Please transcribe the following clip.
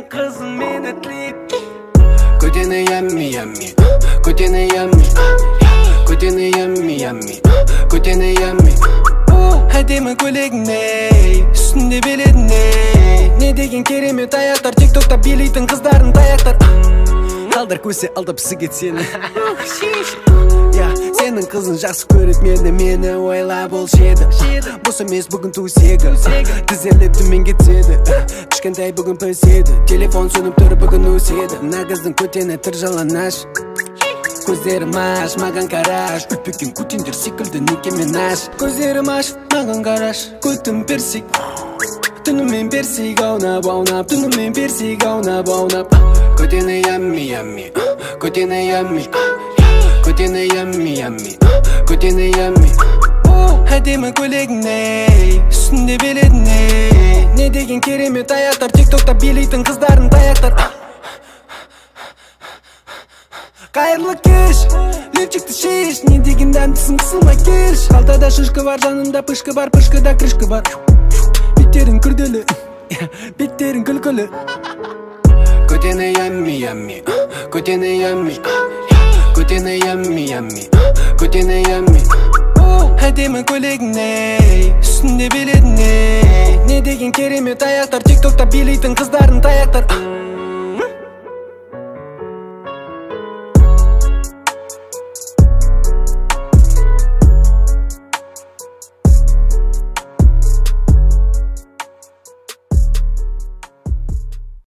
kızın meni tileyt. Көтені yummy yummy, көтені yummy, көтені yummy yummy, көтені yummy. Әдемі көйлегіне, үстінде беледіне, не деген керемет аяқтар, тиктокта билейтін қыздардың таяқтар. Қалдар көсе алдап сігет сені. Сенің қызын жақсы көрет мені ойлап болшы еді. Бос емес бүгін тусегі, тізерлеп төмен кетседі. Кішкентай бүгін пөседі, телефон сөніп тұр бүгін өседі. Мына қыздың көтені тыр жалаңаш, көздерім аш, маған қараш. Өтпеген көтендер секілді некемен аш. Көздерім аш, маған қараш, көтім персик. Түнімен персик аунап, түнімен персик аунап. Көтені yummy yummy, көтені yummy, көтені yummy yummy, көтені yummy. Әдемі көйлегіне, үстінде беледіне, не деген керемет аяқтар, тиктокта билейтін қыздардың таяқтар. Қайырлы кеш, лифчикті шеш, не деген дәмдісің қысылмай кеш. Қалтада шишкі бар, жанымда пышкы бар, пышкыда крышкы бар. Беттерің күрделі, беттерің күлкілі. Көтені yummy yummy, көтені yummy, көтені yummy yummy, көтені yummy. Әдемі көйлегіне, үстінде беледіне, не деген керемет аяқтар, тиктокта билейтін қыздардың таяқтар.